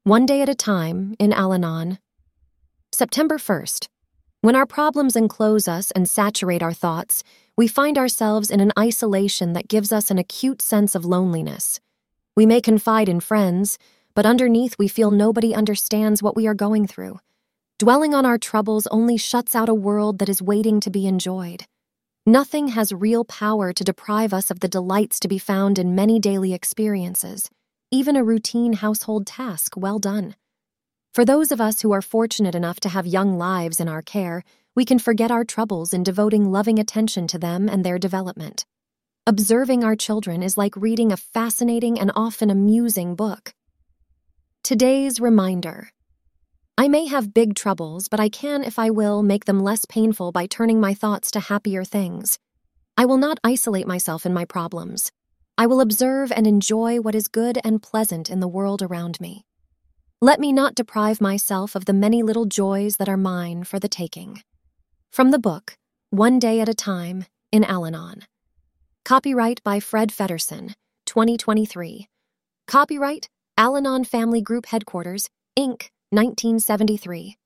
One Day at a Time in Al-Anon. September 1st. When our problems enclose us and saturate our thoughts, we find ourselves in an isolation that gives us an acute sense of loneliness. We may confide in friends, but underneath we feel nobody understands what we are going through. Dwelling on our troubles only shuts out a world that is waiting to be enjoyed. Nothing has real power to deprive us of the delights to be found in many daily experiences, even a routine household task well done. For those of us who are fortunate enough to have young lives in our care, we can forget our troubles in devoting loving attention to them and their development. Observing our children is like reading a fascinating and often amusing book. Today's reminder. I may have big troubles, but I can, if I will, make them less painful by turning my thoughts to happier things. I will not isolate myself in my problems. I will observe and enjoy what is good and pleasant in the world around me. Let me not deprive myself of the many little joys that are mine for the taking. From the book, One Day at a Time in Al-Anon. Copyright by Fred Feddersen, 2023. Copyright, Al-Anon Family Group Headquarters, Inc., 1973.